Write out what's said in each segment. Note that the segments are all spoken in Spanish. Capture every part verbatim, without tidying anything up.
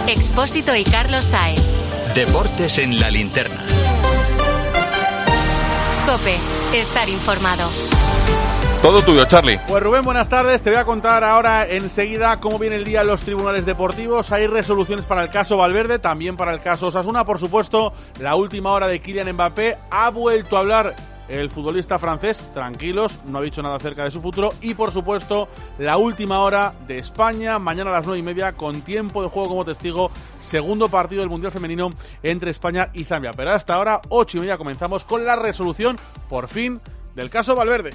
Expósito y Carlos Sáez. Deportes en la linterna. COPE. Estar informado. Todo tuyo, Charlie. Pues Rubén, buenas tardes. Te voy a contar ahora enseguida cómo viene el día en los tribunales deportivos. Hay resoluciones para el caso Valverde, también para el caso Osasuna. Por supuesto, la última hora de Kylian Mbappé. Ha vuelto a hablar el futbolista francés, tranquilos, no ha dicho nada acerca de su futuro. Y por supuesto, la última hora de España, mañana a las nueve y media, con tiempo de juego como testigo, segundo partido del Mundial Femenino entre España y Zambia. Pero hasta ahora, ocho y media, comenzamos con la resolución, por fin, del caso Valverde.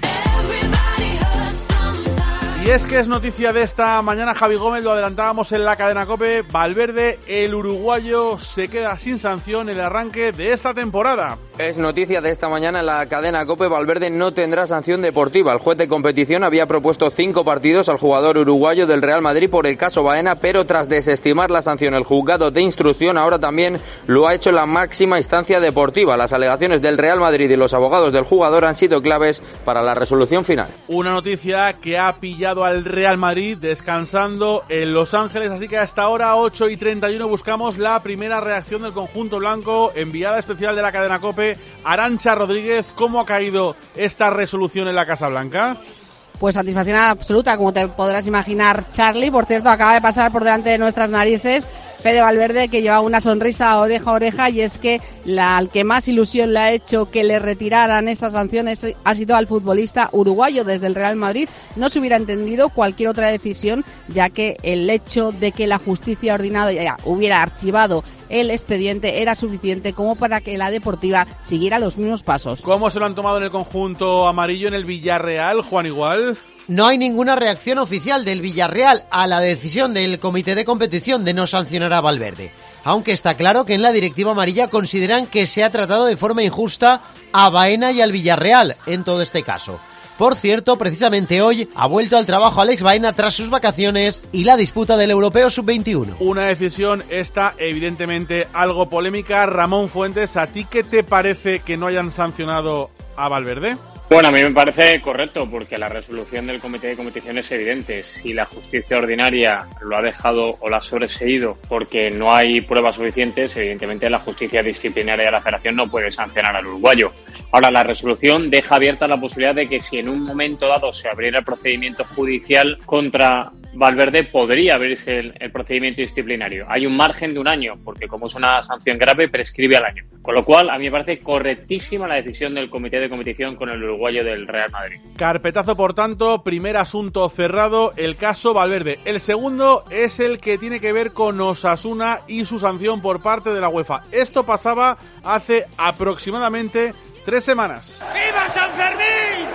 Y es que es noticia de esta mañana, Javi Gómez, lo adelantábamos en la cadena COPE, Valverde, el uruguayo, se queda sin sanción en el arranque de esta temporada. Es noticia de esta mañana en la cadena COPE, Valverde no tendrá sanción deportiva. El juez de competición había propuesto cinco partidos al jugador uruguayo del Real Madrid por el caso Baena, pero tras desestimar la sanción el juzgado de instrucción, ahora también lo ha hecho la máxima instancia deportiva. Las alegaciones del Real Madrid y los abogados del jugador han sido claves para la resolución final. Una noticia que ha pillado al Real Madrid descansando en Los Ángeles, así que hasta ahora, ocho y treinta y uno, buscamos la primera reacción del conjunto blanco, enviada especial de la cadena COPE, Arantxa Rodríguez. ¿Cómo ha caído esta resolución en la Casa Blanca? Pues satisfacción absoluta, como te podrás imaginar, Charlie. Por cierto, acaba de pasar por delante de nuestras narices Fede Valverde, que lleva una sonrisa oreja a oreja, y es que la, al que más ilusión le ha hecho que le retiraran esas sanciones ha sido al futbolista uruguayo. Desde el Real Madrid no se hubiera entendido cualquier otra decisión, ya que el hecho de que la justicia ordinaria hubiera archivado el expediente era suficiente como para que la deportiva siguiera los mismos pasos. ¿Cómo se lo han tomado en el conjunto amarillo en el Villarreal, Juan Igual? No hay ninguna reacción oficial del Villarreal a la decisión del comité de competición de no sancionar a Valverde, aunque está claro que en la directiva amarilla consideran que se ha tratado de forma injusta a Baena y al Villarreal en todo este caso. Por cierto, precisamente hoy ha vuelto al trabajo Alex Baena tras sus vacaciones y la disputa del Europeo sub veintiuno. Una decisión esta evidentemente algo polémica. Ramón Fuentes, ¿a ti qué te parece que no hayan sancionado a Valverde? Bueno, a mí me parece correcto, porque la resolución del comité de competición es evidente. Si la justicia ordinaria lo ha dejado o lo ha sobreseído porque no hay pruebas suficientes, evidentemente la justicia disciplinaria de la federación no puede sancionar al uruguayo. Ahora, la resolución deja abierta la posibilidad de que si en un momento dado se abriera el procedimiento judicial contra Valverde, podría abrirse el, el procedimiento disciplinario. Hay un margen de un año, porque como es una sanción grave, prescribe al año. Con lo cual, a mí me parece correctísima la decisión del comité de competición con el uruguayo del Real Madrid. Carpetazo, por tanto, primer asunto cerrado, el caso Valverde. El segundo es el que tiene que ver con Osasuna y su sanción por parte de la UEFA. Esto pasaba hace aproximadamente tres semanas. ¡Viva San Fermín!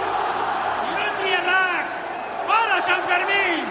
¡Y no tierra! ¡Para San Fermín!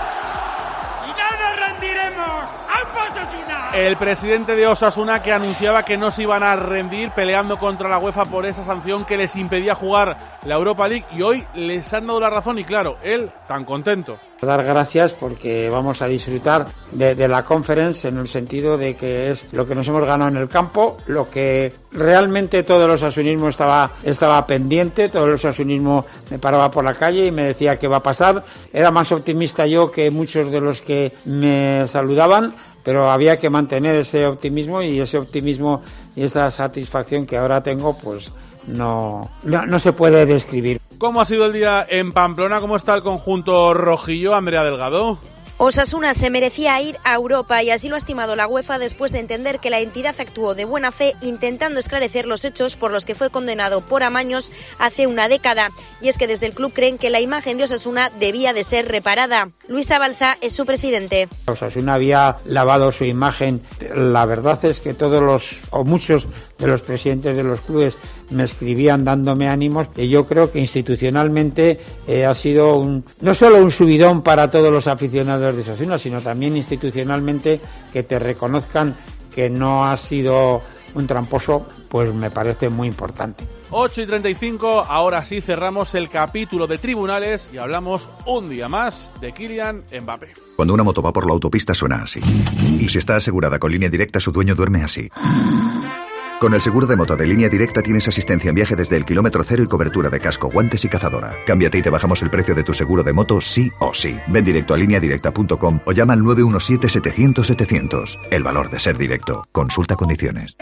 ¡Y no nos rendiremos! ¡A Osasuna! El presidente de Osasuna, que anunciaba que no se iban a rendir peleando contra la UEFA por esa sanción que les impedía jugar la Europa League, y hoy les han dado la razón y claro, él tan contento. Dar gracias porque vamos a disfrutar de, de la Conference, en el sentido de que es lo que nos hemos ganado en el campo, lo que realmente todo el osasunismo estaba, estaba pendiente, todo el osasunismo me paraba por la calle y me decía qué va a pasar. Era más optimista yo que muchos de los que me saludaban, pero había que mantener ese optimismo, y ese optimismo y esta satisfacción que ahora tengo, pues no, no, no se puede describir. ¿Cómo ha sido el día en Pamplona? ¿Cómo está el conjunto rojillo, Andrea Delgado? Osasuna se merecía ir a Europa, y así lo ha estimado la UEFA después de entender que la entidad actuó de buena fe intentando esclarecer los hechos por los que fue condenado por amaños hace una década. Y es que desde el club creen que la imagen de Osasuna debía de ser reparada. Luis Abalza es su presidente. Osasuna había lavado su imagen. La verdad es que todos los, o muchos de los presidentes de los clubes me escribían dándome ánimos, y yo creo que institucionalmente eh, ha sido un, no solo un subidón para todos los aficionados de Osasuna, sino también institucionalmente, que te reconozcan que no ha sido un tramposo, pues me parece muy importante. ocho y treinta y cinco, ahora sí cerramos el capítulo de tribunales y hablamos un día más de Kylian Mbappé. Cuando una moto va por la autopista suena así. Y si está asegurada con Línea Directa, su dueño duerme así. Con el seguro de moto de Línea Directa tienes asistencia en viaje desde el kilómetro cero y cobertura de casco, guantes y cazadora. Cámbiate y te bajamos el precio de tu seguro de moto sí o sí. Ven directo a línea directa punto com o llama al nueve uno siete setecientos setecientos. El valor de ser directo. Consulta condiciones.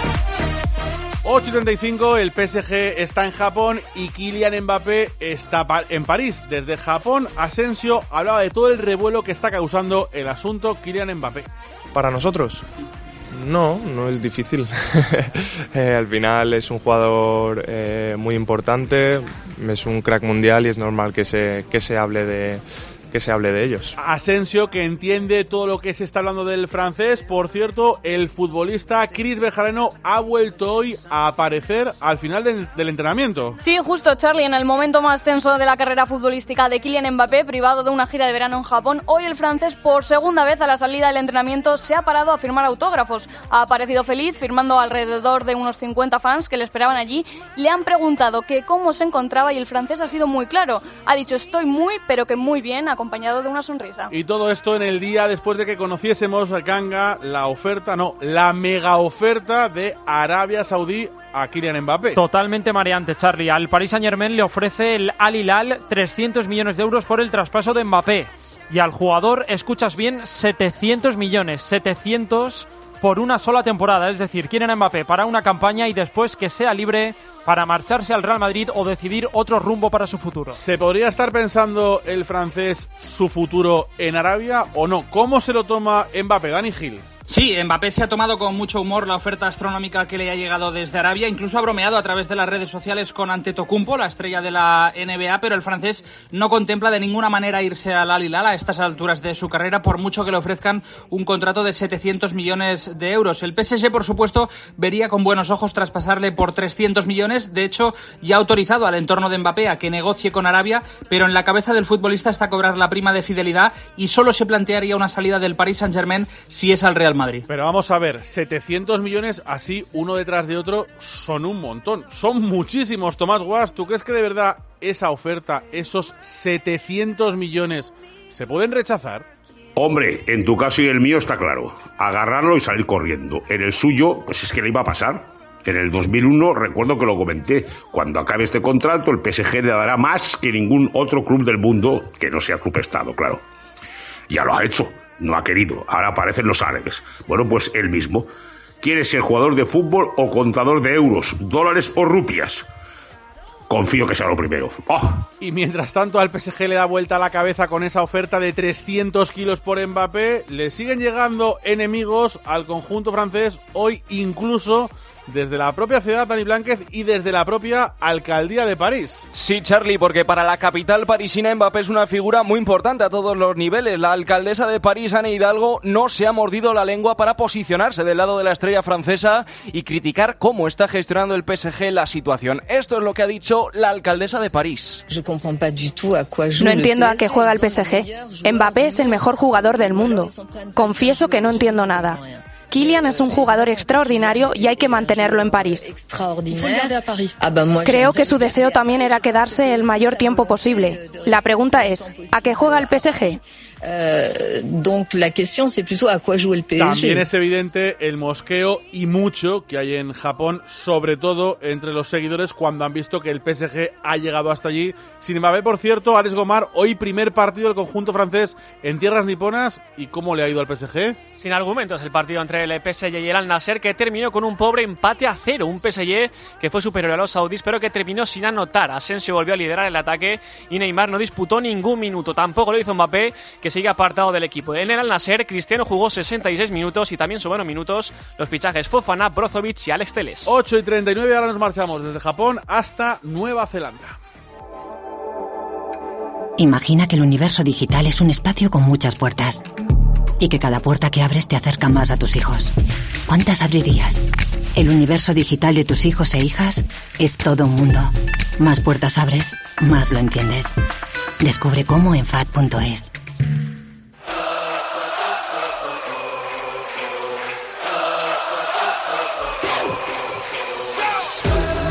ocho y treinta y cinco, el P S G está en Japón y Kylian Mbappé está en París. Desde Japón, Asensio hablaba de todo el revuelo que está causando el asunto Kylian Mbappé. ¿Para nosotros? No, no es difícil. eh, al final es un jugador eh, muy importante, es un crack mundial y es normal que se, que se hable de... que se hable de ellos. Asensio, que entiende todo lo que se está hablando del francés. Por cierto, el futbolista Chris Bejarano ha vuelto hoy a aparecer al final de, del entrenamiento. Sí, justo, Charlie, en el momento más tenso de la carrera futbolística de Kylian Mbappé, privado de una gira de verano en Japón, hoy el francés, por segunda vez a la salida del entrenamiento, se ha parado a firmar autógrafos. Ha aparecido feliz, firmando alrededor de unos cincuenta fans que le esperaban allí. Le han preguntado que cómo se encontraba y el francés ha sido muy claro. Ha dicho, estoy muy, pero que muy bien, acompañado de una sonrisa. Y todo esto en el día después de que conociésemos, Ganga, la oferta, no, la mega oferta de Arabia Saudí a Kylian Mbappé. Totalmente mareante, Charlie. Al Paris Saint-Germain le ofrece el Al Hilal trescientos millones de euros por el traspaso de Mbappé. Y al jugador, escuchas bien, setecientos millones, setecientos por una sola temporada. Es decir, Kylian Mbappé para una campaña y después que sea libre para marcharse al Real Madrid o decidir otro rumbo para su futuro. ¿Se podría estar pensando el francés su futuro en Arabia o no? ¿Cómo se lo toma Mbappé, Dani Gil? Sí, Mbappé se ha tomado con mucho humor la oferta astronómica que le ha llegado desde Arabia, incluso ha bromeado a través de las redes sociales con Antetokounmpo, la estrella de la N B A, pero el francés no contempla de ninguna manera irse al Al Hilal a estas alturas de su carrera, por mucho que le ofrezcan un contrato de setecientos millones de euros. El P S G, por supuesto, vería con buenos ojos traspasarle por trescientos millones, de hecho, ya ha autorizado al entorno de Mbappé a que negocie con Arabia, pero en la cabeza del futbolista está cobrar la prima de fidelidad y solo se plantearía una salida del Paris Saint-Germain si es al Real Madrid. Pero vamos a ver, setecientos millones así, uno detrás de otro, son un montón. Son muchísimos, Tomás Guas. ¿Tú crees que de verdad esa oferta, esos setecientos millones, se pueden rechazar? Hombre, en tu caso y el mío está claro. Agarrarlo y salir corriendo. En el suyo, pues es que le iba a pasar. En el dos mil uno, recuerdo que lo comenté, cuando acabe este contrato, el P S G le dará más que ningún otro club del mundo, que no sea club Estado, claro. Ya lo ha hecho. No ha querido, ahora aparecen los árabes. Bueno, pues él mismo. ¿Quiere ser jugador de fútbol o contador de euros, dólares o rupias? Confío que sea lo primero. ¡Oh! Y mientras tanto al P S G le da vuelta a la cabeza con esa oferta de trescientos kilos por Mbappé. Le siguen llegando enemigos al conjunto francés, hoy incluso desde la propia ciudad, Dani Blánquez, y desde la propia alcaldía de París. Sí, Charlie, porque para la capital parisina Mbappé es una figura muy importante a todos los niveles. La alcaldesa de París, Anne Hidalgo, no se ha mordido la lengua para posicionarse del lado de la estrella francesa y criticar cómo está gestionando el P S G la situación. Esto es lo que ha dicho la alcaldesa de París. No entiendo a qué juega el P S G. Mbappé es el mejor jugador del mundo. Confieso que no entiendo nada. Kylian es un jugador extraordinario y hay que mantenerlo en París. Creo que su deseo también era quedarse el mayor tiempo posible. La pregunta es, ¿a qué juega el P S G? También es evidente el mosqueo y mucho que hay en Japón, sobre todo entre los seguidores cuando han visto que el P S G ha llegado hasta allí. Sin Mbappé, por cierto, Alex Gomar, hoy primer partido del conjunto francés en tierras niponas. ¿Y cómo le ha ido al P S G? Sin argumentos el partido entre el P S G y el Al Nassr, que terminó con un pobre empate a cero. Un P S G que fue superior a los saudíes, pero que terminó sin anotar. Asensio volvió a liderar el ataque y Neymar no disputó ningún minuto. Tampoco lo hizo Mbappé, que sigue apartado del equipo. En el Al Nassr, Cristiano jugó sesenta y seis minutos y también sumaron minutos los fichajes Fofana, Brozovic y Alex Telles. ocho y treinta y nueve, ahora nos marchamos desde Japón hasta Nueva Zelanda. Imagina que el universo digital es un espacio con muchas puertas y que cada puerta que abres te acerca más a tus hijos. ¿Cuántas abrirías? El universo digital de tus hijos e hijas es todo un mundo. Más puertas abres, más lo entiendes. Descubre cómo en F A D punto es.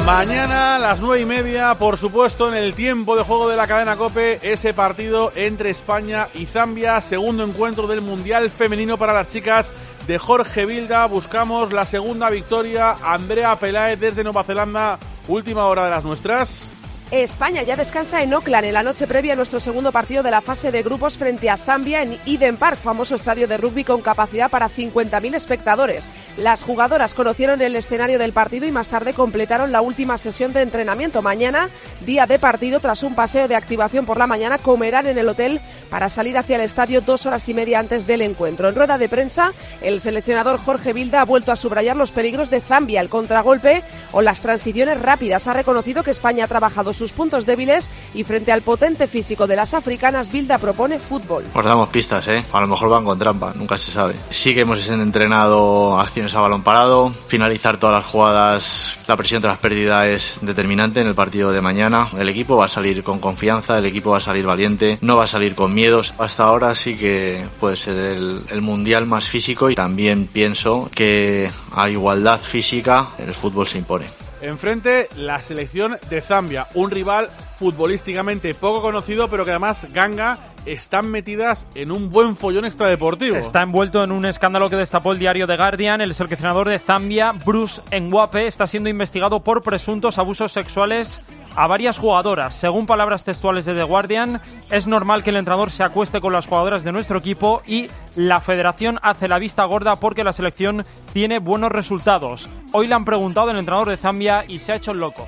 Mañana a las nueve y media, por supuesto, en el tiempo de juego de la cadena COPE, ese partido entre España y Zambia, segundo encuentro del Mundial Femenino para las chicas de Jorge Vilda. Buscamos la segunda victoria. Andrea Peláez desde Nueva Zelanda, última hora de las nuestras. España ya descansa en Auckland en la noche previa a nuestro segundo partido de la fase de grupos frente a Zambia en Eden Park, famoso estadio de rugby con capacidad para cincuenta mil espectadores. Las jugadoras conocieron el escenario del partido y más tarde completaron la última sesión de entrenamiento. Mañana, día de partido, tras un paseo de activación por la mañana, comerán en el hotel para salir hacia el estadio dos horas y media antes del encuentro. En rueda de prensa, el seleccionador Jorge Vilda ha vuelto a subrayar los peligros de Zambia, el contragolpe o las transiciones rápidas. Ha reconocido que España ha trabajado sus puntos débiles y frente al potente físico de las africanas, Vilda propone fútbol. Pues damos pistas, ¿eh? A lo mejor van con trampa, nunca se sabe. Sí que hemos entrenado acciones a balón parado, finalizar todas las jugadas, la presión tras pérdida es determinante en el partido de mañana. El equipo va a salir con confianza, el equipo va a salir valiente, no va a salir con miedos. Hasta ahora sí que puede ser el, el mundial más físico y también pienso que a igualdad física el fútbol se impone. Enfrente, la selección de Zambia, un rival futbolísticamente poco conocido, pero que además, Ganga, están metidas en un buen follón extradeportivo. Está envuelto en un escándalo que destapó el diario The Guardian. El seleccionador de Zambia, Bruce Ngwape, está siendo investigado por presuntos abusos sexuales a varias jugadoras. Según palabras textuales de The Guardian, es normal que el entrenador se acueste con las jugadoras de nuestro equipo y la federación hace la vista gorda porque la selección tiene buenos resultados. Hoy le han preguntado al entrenador de Zambia y se ha hecho el loco.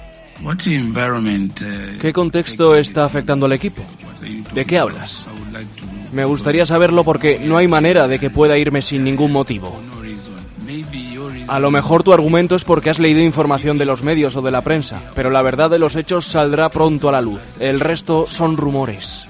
¿Qué contexto está afectando al equipo? ¿De qué hablas? Me gustaría saberlo porque no hay manera de que pueda irme sin ningún motivo. A lo mejor tu argumento es porque has leído información de los medios o de la prensa, pero la verdad de los hechos saldrá pronto a la luz. El resto son rumores.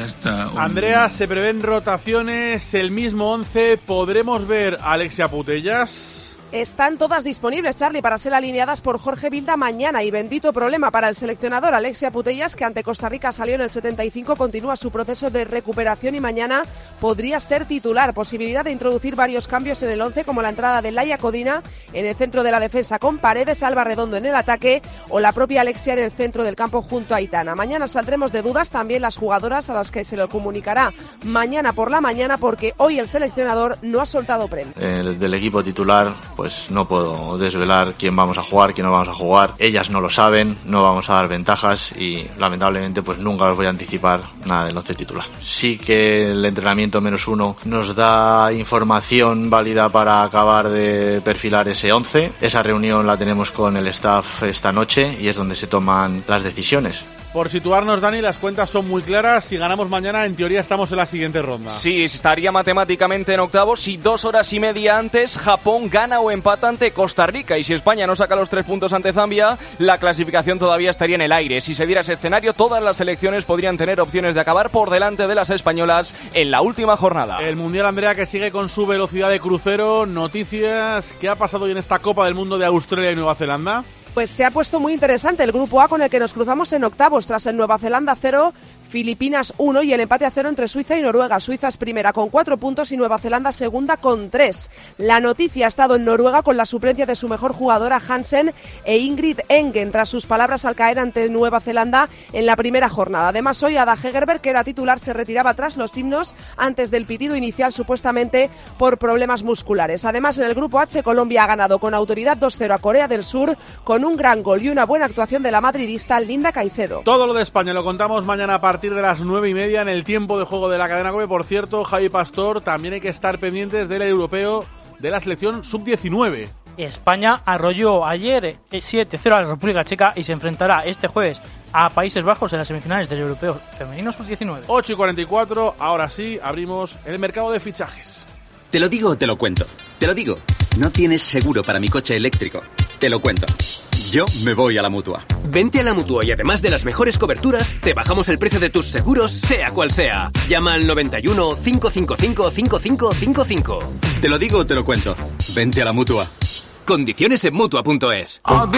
Andrea, se prevén rotaciones, el mismo once. ¿Podremos ver a Alexia Putellas? Están todas disponibles, Charlie, para ser alineadas por Jorge Vilda mañana y bendito problema para el seleccionador. Alexia Putellas, que ante Costa Rica salió en el setenta y cinco, continúa su proceso de recuperación y mañana podría ser titular. Posibilidad de introducir varios cambios en el once, como la entrada de Laia Codina en el centro de la defensa con Paredes, Alba Redondo en el ataque o la propia Alexia en el centro del campo junto a Aitana. Mañana saldremos de dudas también las jugadoras a las que se lo comunicará mañana por la mañana porque hoy el seleccionador no ha soltado prensa. El del equipo titular, pues Pues no puedo desvelar quién vamos a jugar, quién no vamos a jugar. Ellas no lo saben, no vamos a dar ventajas y lamentablemente pues nunca os voy a anticipar nada del once titular. Sí que el entrenamiento menos uno nos da información válida para acabar de perfilar ese once. Esa reunión la tenemos con el staff esta noche y es donde se toman las decisiones. Por situarnos, Dani, las cuentas son muy claras. Si ganamos mañana, en teoría estamos en la siguiente ronda. Sí, estaría matemáticamente en octavos si dos horas y media antes Japón gana o empata ante Costa Rica. Y si España no saca los tres puntos ante Zambia, la clasificación todavía estaría en el aire. Si se diera ese escenario, todas las selecciones podrían tener opciones de acabar por delante de las españolas en la última jornada. El Mundial, Andrea, que sigue con su velocidad de crucero. Noticias. ¿Qué ha pasado hoy en esta Copa del Mundo de Australia y Nueva Zelanda? Pues se ha puesto muy interesante el grupo A con el que nos cruzamos en octavos tras el Nueva Zelanda cero, Filipinas uno y el empate a cero entre Suiza y Noruega. Suiza es primera con cuatro puntos y Nueva Zelanda segunda con tres. La noticia ha estado en Noruega con la suplencia de su mejor jugadora Hansen e Ingrid Engen tras sus palabras al caer ante Nueva Zelanda en la primera jornada. Además hoy Ada Hegerberg, que era titular, se retiraba tras los himnos antes del pitido inicial supuestamente por problemas musculares. Además en el grupo H Colombia ha ganado con autoridad dos cero a Corea del Sur con un gran gol y una buena actuación de la madridista Linda Caicedo. Todo lo de España lo contamos mañana a partir de las nueve y media en el tiempo de juego de la cadena COPE. Por cierto, Javi Pastor, también hay que estar pendientes del europeo de la selección sub diecinueve. España arrolló ayer siete cero a la República Checa y se enfrentará este jueves a Países Bajos en las semifinales del europeo femenino sub diecinueve. ocho y cuarenta y cuatro, ahora sí, abrimos el mercado de fichajes. Te lo digo o te lo cuento. Te lo digo. No tienes seguro para mi coche eléctrico. Te lo cuento. Yo me voy a la Mutua. Vente a la Mutua y además de las mejores coberturas, te bajamos el precio de tus seguros, sea cual sea. Llama al noventa y uno, cinco cinco cinco, cinco cinco cinco cinco. Te lo digo o te lo cuento. Vente a la Mutua. Condiciones en Mutua punto es.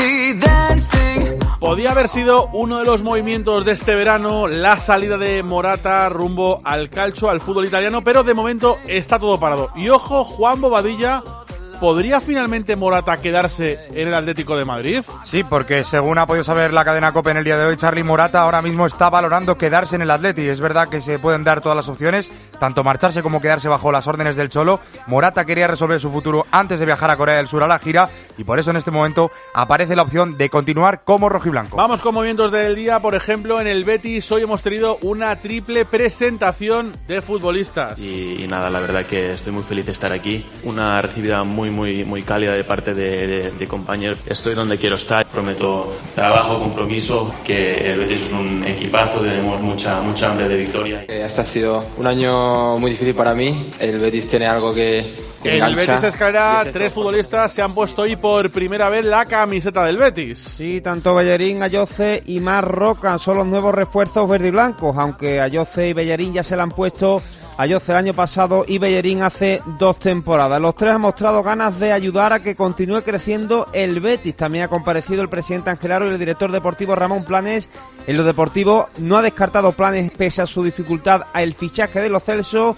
Podía haber sido uno de los movimientos de este verano la salida de Morata rumbo al calcio, al fútbol italiano, pero de momento está todo parado. Y ojo, Juan Bobadilla ¿podría finalmente Morata quedarse en el Atlético de Madrid? Sí, porque según ha podido saber la cadena COPE en el día de hoy, Charly, Morata ahora mismo está valorando quedarse en el Atleti. Es verdad que se pueden dar todas las opciones, tanto marcharse como quedarse bajo las órdenes del Cholo. Morata quería resolver su futuro antes de viajar a Corea del Sur a la gira y por eso en este momento aparece la opción de continuar como rojiblanco. Vamos con movimientos del día. Por ejemplo, en el Betis hoy hemos tenido una triple presentación de futbolistas. Y, y nada, la verdad que estoy muy feliz de estar aquí. Una recibida muy, muy, muy cálida de parte de, de, de compañeros. Estoy donde quiero estar. Prometo trabajo, compromiso, que el Betis es un equipazo, tenemos mucha, mucha hambre de victoria. Eh, este ha sido un año muy difícil para mí. El Betis tiene algo que... En el Betis Escalera, tres futbolistas se han puesto hoy por primera vez la camiseta del Betis. Sí, tanto Bellerín, Ayoce y Marc Roca son los nuevos refuerzos verde y blancos, aunque Ayoce y Bellerín ya se la han puesto Ayoce el año pasado y Bellerín hace dos temporadas. Los tres han mostrado ganas de ayudar a que continúe creciendo el Betis. También ha comparecido el presidente Angelaro y el director deportivo Ramón Planes. En lo deportivo no ha descartado Planes pese a su dificultad al fichaje de Lo Celso.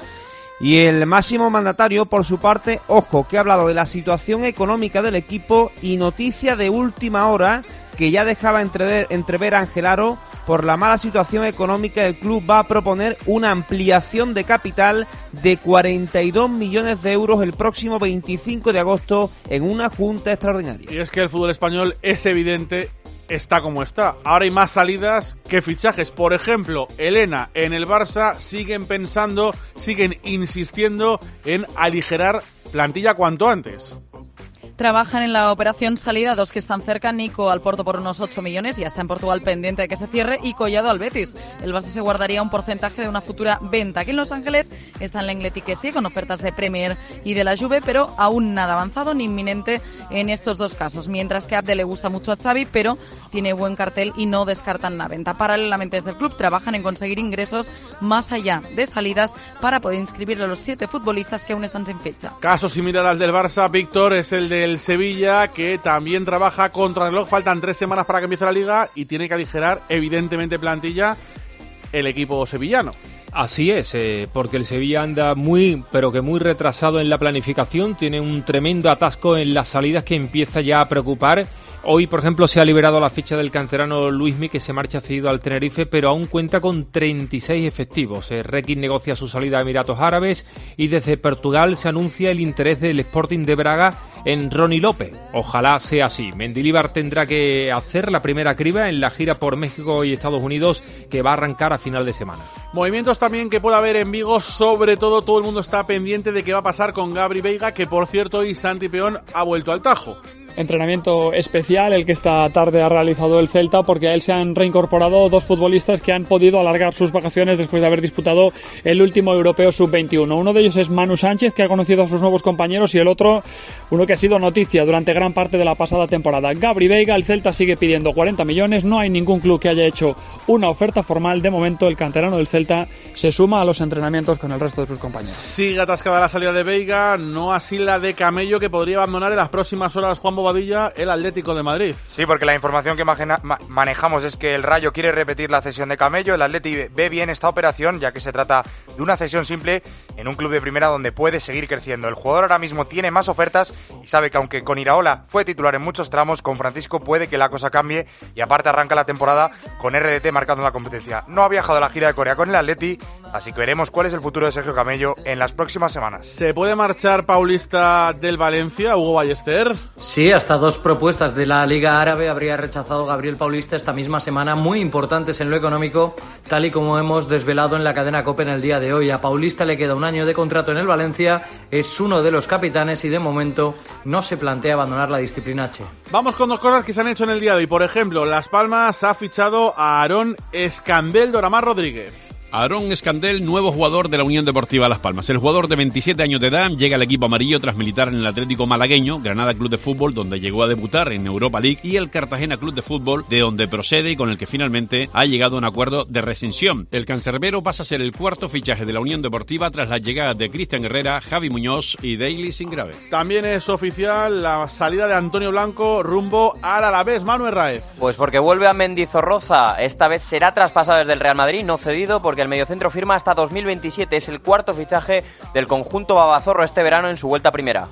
Y el máximo mandatario, por su parte, ojo, que ha hablado de la situación económica del equipo y noticia de última hora que ya dejaba entrever, entrever a Angelaro. Por la mala situación económica, el club va a proponer una ampliación de capital de cuarenta y dos millones de euros el próximo veinticinco de agosto en una junta extraordinaria. Y es que el fútbol español es evidente, está como está. Ahora hay más salidas que fichajes. Por ejemplo, Elena en el Barça siguen pensando, siguen insistiendo en aligerar plantilla cuanto antes. Trabajan en la operación salida, dos que están cerca, Nico al Porto por unos ocho millones, ya está en Portugal pendiente de que se cierre, y Collado al Betis. El Barça se guardaría un porcentaje de una futura venta. Aquí en Los Ángeles está en Lenglet y que sí, con ofertas de Premier y de la Juve, pero aún nada avanzado ni inminente en estos dos casos. Mientras que a Abde le gusta mucho a Xavi, pero tiene buen cartel y no descartan la venta. Paralelamente desde el club trabajan en conseguir ingresos más allá de salidas para poder inscribir a los siete futbolistas que aún están sin fecha. Caso similar al del Barça, Víctor, es el de el Sevilla, que también trabaja contra el reloj. Faltan tres semanas para que empiece la Liga y tiene que aligerar evidentemente plantilla el equipo sevillano. Así es, eh, porque el Sevilla anda muy, pero que muy retrasado en la planificación, tiene un tremendo atasco en las salidas que empieza ya a preocupar. Hoy, por ejemplo, se ha liberado la ficha del canterano Luismi, que se marcha cedido al Tenerife, pero aún cuenta con treinta y seis efectivos. Eh, Requin negocia su salida a Emiratos Árabes y desde Portugal se anuncia el interés del Sporting de Braga en Ronnie López. Ojalá sea así. Mendilibar tendrá que hacer la primera criba en la gira por México y Estados Unidos, que va a arrancar a final de semana. Movimientos también que pueda haber en Vigo, sobre todo todo el mundo está pendiente de qué va a pasar con Gabri Veiga, que por cierto hoy Santi Peón ha vuelto al Tajo. Entrenamiento especial el que esta tarde ha realizado el Celta, porque a él se han reincorporado dos futbolistas que han podido alargar sus vacaciones después de haber disputado el último europeo sub veintiuno. Uno de ellos es Manu Sánchez, que ha conocido a sus nuevos compañeros, y el otro, uno que ha sido noticia durante gran parte de la pasada temporada, Gabri Veiga. El Celta sigue pidiendo cuarenta millones, no hay ningún club que haya hecho una oferta formal. De momento el canterano del Celta se suma a los entrenamientos con el resto de sus compañeros. Sigue atascada la salida de Veiga, no así la de Camello, que podría abandonar en las próximas horas Juan Bobadilla el Atlético de Madrid. Sí, porque la información que imagina, ma, manejamos es que el Rayo quiere repetir la cesión de Camello. El Atleti ve bien esta operación, ya que se trata de una cesión simple en un club de primera donde puede seguir creciendo. El jugador ahora mismo tiene más ofertas y sabe que aunque con Iraola fue titular en muchos tramos, con Francisco puede que la cosa cambie, y aparte arranca la temporada con R D T marcando la competencia. No ha viajado a la gira de Corea con el Atleti, así que veremos cuál es el futuro de Sergio Camello en las próximas semanas. ¿Se puede marchar Paulista del Valencia, Hugo Ballester? Sí, hasta dos propuestas de la Liga Árabe habría rechazado Gabriel Paulista esta misma semana, muy importantes en lo económico, tal y como hemos desvelado en la cadena COPE en el día de hoy. A Paulista le queda un año de contrato en el Valencia, es uno de los capitanes y de momento no se plantea abandonar la disciplina H. Vamos con dos cosas que se han hecho en el día de hoy. Por ejemplo, Las Palmas ha fichado a Aarón Escandel Doramar Rodríguez. Aarón Escandel, nuevo jugador de la Unión Deportiva Las Palmas. El jugador de veintisiete años de edad llega al equipo amarillo tras militar en el Atlético Malagueño, Granada Club de Fútbol, donde llegó a debutar en Europa League, y el Cartagena Club de Fútbol, de donde procede y con el que finalmente ha llegado a un acuerdo de rescisión. El cancerbero pasa a ser el cuarto fichaje de la Unión Deportiva tras las llegadas de Cristian Herrera, Javi Muñoz y Daily Singrave. También es oficial la salida de Antonio Blanco rumbo al Alavés. Manuel Raez. Pues porque vuelve a Mendizorroza. Esta vez será traspasado desde el Real Madrid, no cedido, porque el mediocentro firma hasta dos mil veintisiete. Es el cuarto fichaje del conjunto babazorro este verano en su vuelta a primera.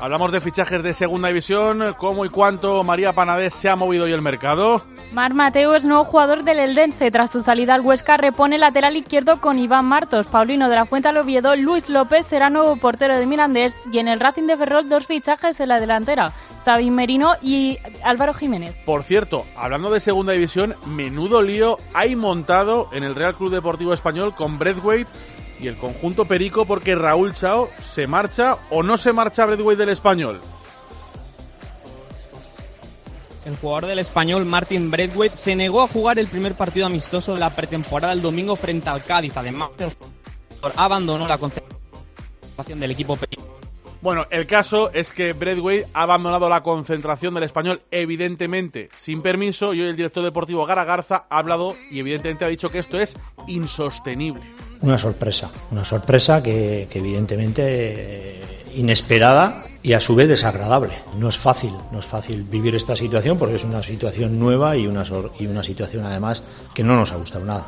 Hablamos de fichajes de segunda división. ¿Cómo y cuánto María Panadés se ha movido hoy el mercado? Marc Mateu es nuevo jugador del Eldense. Tras su salida al Huesca, repone lateral izquierdo con Iván Martos. Paulino de la Fuente al Oviedo, Luis López será nuevo portero de Mirandés. Y en el Racing de Ferrol, dos fichajes en la delantera: Xavi Merino y Álvaro Jiménez. Por cierto, hablando de segunda división, menudo lío hay montado en el Real Club Deportivo Español con Braithwaite y el conjunto perico, porque Raúl Chao se marcha o no se marcha Braithwaite del Español. El jugador del Español, Martin Braithwaite, se negó a jugar el primer partido amistoso de la pretemporada el domingo frente al Cádiz. Además, el jugador abandonó la concentración del equipo perico. Bueno, el caso es que Braithwaite ha abandonado la concentración del Español, evidentemente sin permiso, y hoy el director deportivo Gara Garza ha hablado y evidentemente ha dicho que esto es insostenible. Una sorpresa, una sorpresa que, que evidentemente eh, inesperada y a su vez desagradable. No es fácil, no es fácil vivir esta situación porque es una situación nueva y una, y una situación además que no nos ha gustado nada.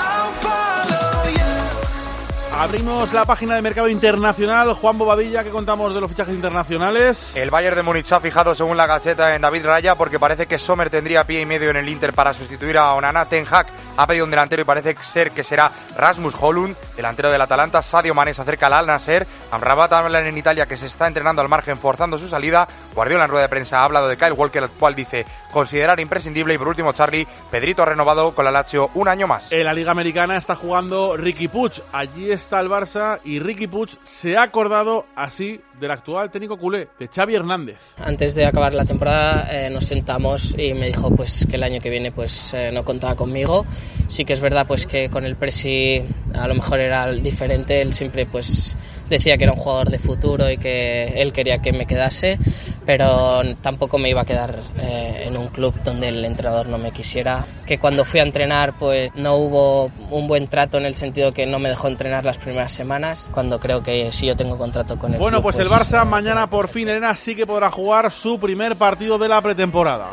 Abrimos la página de mercado internacional. Juan Bobadilla, ¿qué contamos de los fichajes internacionales? El Bayern de Múnich se ha fijado, según la Gaceta, en David Raya, porque parece que Sommer tendría pie y medio en el Inter para sustituir a Onana. Ten Hag ha pedido un delantero y parece ser que será Rasmus Højlund, delantero del Atalanta. Sadio Mané se acerca al Al Nassr. Amrabat habla en Italia que se está entrenando al margen forzando su salida. Guardiola en rueda de prensa ha hablado de Kyle Walker, el cual dice considerar imprescindible. Y por último, Charlie, Pedrito ha renovado con la Lazio un año más. En la Liga Americana está jugando Riqui Puig. Allí está el Barça y Riqui Puig se ha acordado así del actual técnico culé, de Xavi Hernández. Antes de acabar la temporada eh, nos sentamos y me dijo pues que el año que viene pues eh, no contaba conmigo. Sí que es verdad pues que con el Presi a lo mejor era diferente. Él siempre pues decía que era un jugador de futuro y que él quería que me quedase, pero tampoco me iba a quedar eh, en un club donde el entrenador no me quisiera. Que cuando fui a entrenar pues no hubo un buen trato, en el sentido que no me dejó entrenar las primeras semanas, cuando creo que sí yo tengo contrato con el Bueno, club, pues, pues el Barça mañana por fin, Elena, sí que podrá jugar su primer partido de la pretemporada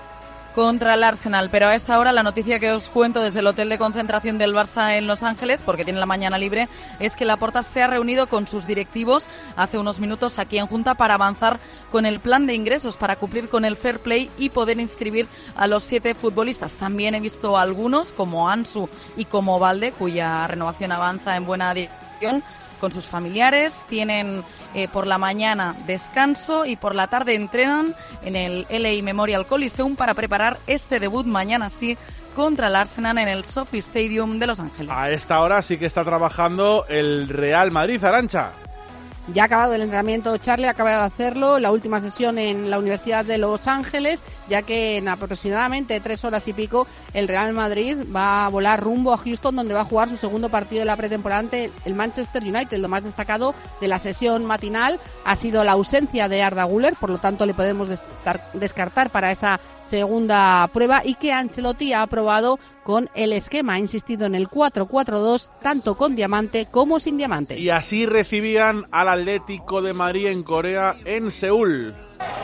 contra el Arsenal, pero a esta hora la noticia que os cuento desde el hotel de concentración del Barça en Los Ángeles, porque tiene la mañana libre, es que Laporta se ha reunido con sus directivos hace unos minutos aquí en Junta para avanzar con el plan de ingresos, para cumplir con el fair play y poder inscribir a los siete futbolistas. También he visto algunos, como Ansu y como Valde, cuya renovación avanza en buena dirección, con sus familiares. Tienen eh, por la mañana descanso y por la tarde entrenan en el L A Memorial Coliseum para preparar este debut mañana sí contra el Arsenal en el SoFi Stadium de Los Ángeles. A esta hora sí que está trabajando el Real Madrid, Arantxa. Ya ha acabado el entrenamiento, Charlie, acaba de hacerlo, la última sesión en la Universidad de Los Ángeles, ya que en aproximadamente tres horas y pico el Real Madrid va a volar rumbo a Houston, donde va a jugar su segundo partido de la pretemporada ante el Manchester United. Lo más destacado de la sesión matinal ha sido la ausencia de Arda Güler, por lo tanto le podemos descartar para esa segunda prueba, y que Ancelotti ha aprobado con el esquema, ha insistido en el cuatro cuatro dos, tanto con diamante como sin diamante. Y así recibían al Atlético de Madrid en Corea, en Seúl.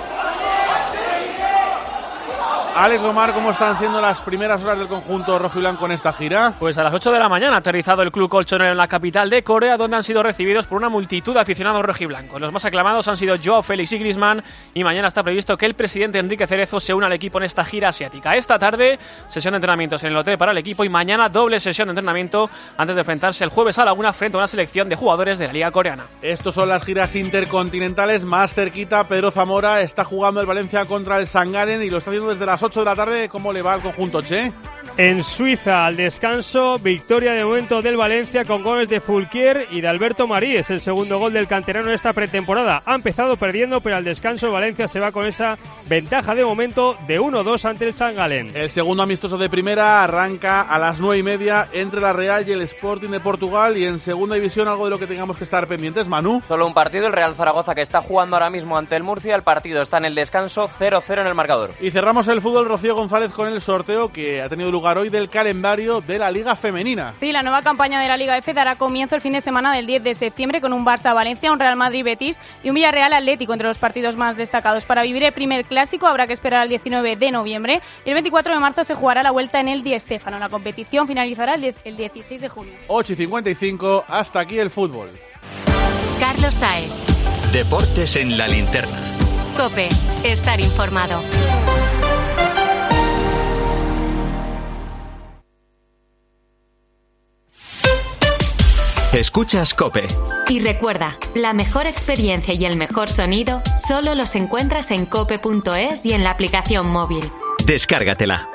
Alex Omar, ¿cómo están siendo las primeras horas del conjunto rojiblanco en esta gira? Pues a las ocho de la mañana ha aterrizado el club colchonero en la capital de Corea, donde han sido recibidos por una multitud de aficionados rojiblancos. Los más aclamados han sido Joao Félix y Griezmann, y mañana está previsto que el presidente Enrique Cerezo se una al equipo en esta gira asiática. Esta tarde, sesión de entrenamientos en el hotel para el equipo, y mañana doble sesión de entrenamiento antes de enfrentarse el jueves a la una frente a una selección de jugadores de la liga coreana. Estos son las giras intercontinentales. Más cerquita, Pedro Zamora está jugando el Valencia contra el Sangaren y lo está haciendo desde las ocho de la tarde. ¿Cómo le va al conjunto, Che? En Suiza, al descanso, victoria de momento del Valencia con goles de Fulquier y de Alberto Marí. Es el segundo gol del canterano en esta pretemporada. Ha empezado perdiendo, pero al descanso el Valencia se va con esa ventaja de momento de uno dos ante el San Galén. El segundo amistoso de primera arranca a las nueve y media entre la Real y el Sporting de Portugal, y en segunda división algo de lo que tengamos que estar pendientes, Manu. Solo un partido, el Real Zaragoza, que está jugando ahora mismo ante el Murcia. El partido está en el descanso, cero cero en el marcador. Y cerramos el fútbol, Rocío González, con el sorteo que ha tenido lugar hoy del calendario de la Liga Femenina. Sí, la nueva campaña de la Liga F dará comienzo el fin de semana del diez de septiembre con un Barça-Valencia, un Real Madrid-Betis y un Villarreal-Atlético entre los partidos más destacados. Para vivir el primer clásico habrá que esperar al diecinueve de noviembre y el veinticuatro de marzo se jugará la vuelta en el Di Stéfano. La competición finalizará el dieciséis de junio. ocho y cincuenta y cinco, hasta aquí el fútbol. Carlos Saez. Deportes en la linterna. COPE. Estar informado. Escuchas COPE. Y recuerda, la mejor experiencia y el mejor sonido solo los encuentras en cope punto es y en la aplicación móvil. Descárgatela.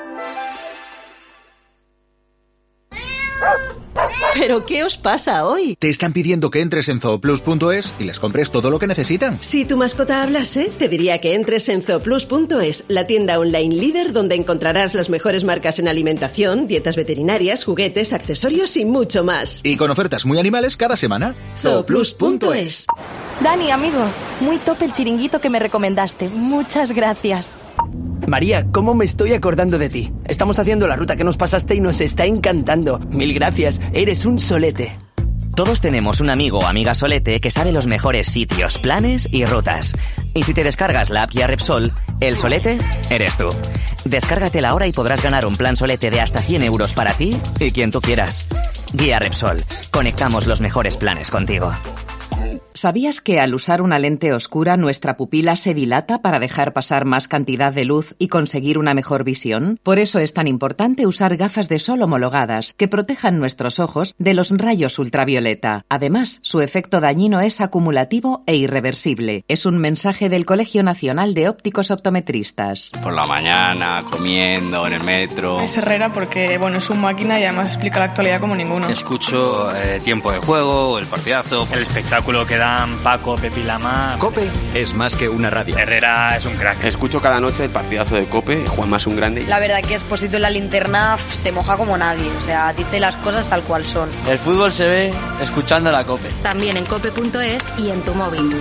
¿Pero qué os pasa hoy? Te están pidiendo que entres en zooplus punto es y les compres todo lo que necesitan. Si tu mascota hablase, te diría que entres en zooplus punto es, la tienda online líder donde encontrarás las mejores marcas en alimentación, dietas veterinarias, juguetes, accesorios y mucho más. Y con ofertas muy animales cada semana. zooplus punto es. Dani, amigo, muy top el chiringuito que me recomendaste. Muchas gracias. María, ¿cómo me estoy acordando de ti? Estamos haciendo la ruta que nos pasaste y nos está encantando. Mil gracias, eres un solete. Todos tenemos un amigo o amiga solete que sabe los mejores sitios, planes y rutas. Y si te descargas la app Guía Repsol, el solete eres tú. Descárgatela ahora y podrás ganar un plan solete de hasta cien euros para ti y quien tú quieras. Guía Repsol. Conectamos los mejores planes contigo. ¿Sabías que al usar una lente oscura nuestra pupila se dilata para dejar pasar más cantidad de luz y conseguir una mejor visión? Por eso es tan importante usar gafas de sol homologadas que protejan nuestros ojos de los rayos ultravioleta. Además, su efecto dañino es acumulativo e irreversible. Es un mensaje del Colegio Nacional de Ópticos Optometristas. Por la mañana, comiendo, en el metro. Es Herrera porque, bueno, es un máquina y además explica la actualidad como ninguno. Escucho eh, Tiempo de Juego, El Partidazo, el espectáculo que dan Paco, Pepi Lama. COPE es más que una radio. Herrera es un crack. Escucho cada noche el partidazo de COPE, Juanma es un grande. La verdad que Expósito en la linterna se moja como nadie, o sea, dice las cosas tal cual son. El fútbol se ve escuchando la COPE. También en cope punto es y en tu móvil.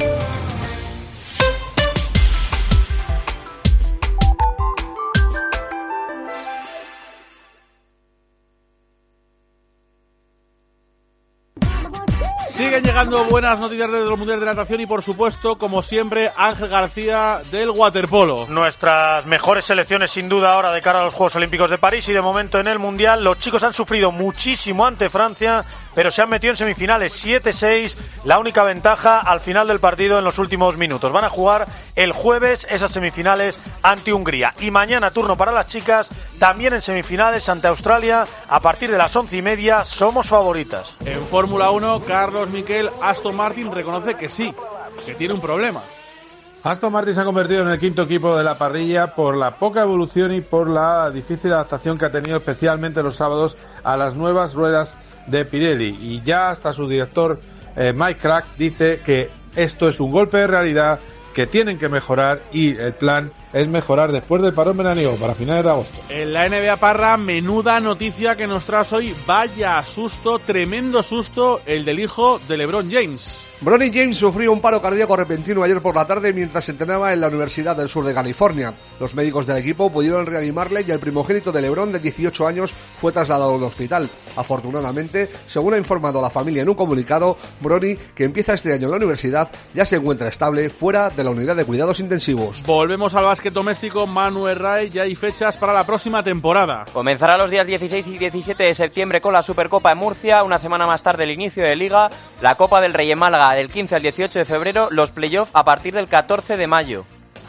Siguen llegando buenas noticias desde los mundiales de natación y, por supuesto, como siempre, Ángel García del waterpolo. Nuestras mejores selecciones, sin duda, ahora de cara a los Juegos Olímpicos de París y de momento en el Mundial. Los chicos han sufrido muchísimo ante Francia, pero se han metido en semifinales siete seis, la única ventaja al final del partido en los últimos minutos. Van a jugar el jueves esas semifinales ante Hungría. Y mañana turno para las chicas, también en semifinales ante Australia, a partir de las once y media, somos favoritas. En Fórmula uno, Carlos Miquel, Aston Martin reconoce que sí, que tiene un problema. Aston Martin se ha convertido en el quinto equipo de la parrilla por la poca evolución y por la difícil adaptación que ha tenido especialmente los sábados a las nuevas ruedas de Pirelli. Y ya hasta su director eh, Mike Crack dice que esto es un golpe de realidad, que tienen que mejorar y el plan es mejorar después del parón veraniego para finales de agosto. En la N B A, Parra, menuda noticia que nos traes hoy. Vaya susto, tremendo susto, el del hijo de LeBron James. Bronny James sufrió un paro cardíaco repentino ayer por la tarde mientras se entrenaba en la Universidad del Sur de California. Los médicos del equipo pudieron reanimarle y el primogénito de LeBron, de dieciocho años, fue trasladado al hospital. Afortunadamente, según ha informado la familia en un comunicado, Bronny, que empieza este año en la universidad, ya se encuentra estable fuera de la unidad de cuidados intensivos. Volvemos al básquet doméstico. Manu Herray, ya hay fechas para la próxima temporada. Comenzará los días dieciséis y diecisiete de septiembre con la Supercopa en Murcia, una semana más tarde el inicio de Liga, la Copa del Rey en Málaga del quince al dieciocho de febrero, los playoffs a partir del catorce de mayo.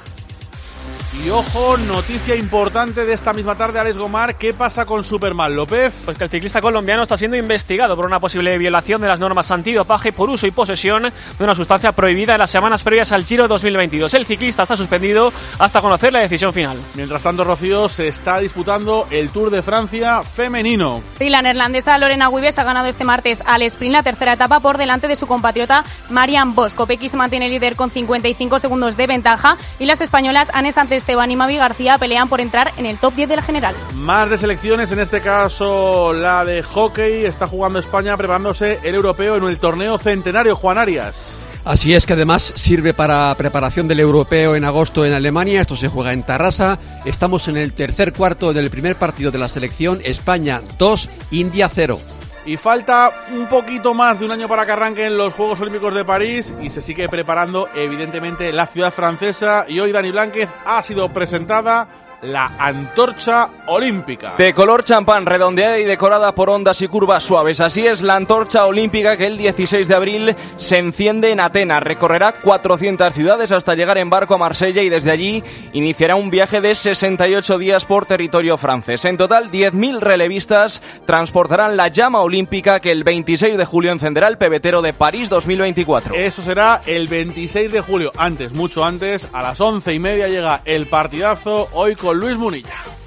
Y ojo, noticia importante de esta misma tarde, Alex Gomar, ¿qué pasa con Superman López? Pues que el ciclista colombiano está siendo investigado por una posible violación de las normas antidopaje por uso y posesión de una sustancia prohibida en las semanas previas al Giro dos mil veintidós. El ciclista está suspendido hasta conocer la decisión final. Mientras tanto, Rocío, se está disputando el Tour de Francia femenino. Sí, la neerlandesa Lorena Wiebes ha ganado este martes al sprint la tercera etapa por delante de su compatriota Marianne Vos. Kopecky se mantiene líder con cincuenta y cinco segundos de ventaja y las españolas Anes Esteban y Mavi García pelean por entrar en el top diez de la general. Más de selecciones, en este caso la de hockey. Está jugando España preparándose el europeo en el torneo centenario. Juan Arias. Así es, que además sirve para preparación del europeo en agosto en Alemania. Esto se juega en Tarrasa. Estamos en el tercer cuarto del primer partido de la selección. España dos, India cero. Y falta un poquito más de un año para que arranquen los Juegos Olímpicos de París y se sigue preparando evidentemente la ciudad francesa. Y hoy Dani Blánquez ha sido presentada la antorcha olímpica. De color champán, redondeada y decorada por ondas y curvas suaves. Así es la antorcha olímpica que el dieciséis de abril se enciende en Atenas. Recorrerá cuatrocientas ciudades hasta llegar en barco a Marsella y desde allí iniciará un viaje de sesenta y ocho días por territorio francés. En total, diez mil relevistas transportarán la llama olímpica que el veintiséis de julio encenderá el pebetero de París dos mil veinticuatro. Eso será el veintiséis de julio. Antes, mucho antes, a las once y media llega el partidazo hoy con Luis Munilla.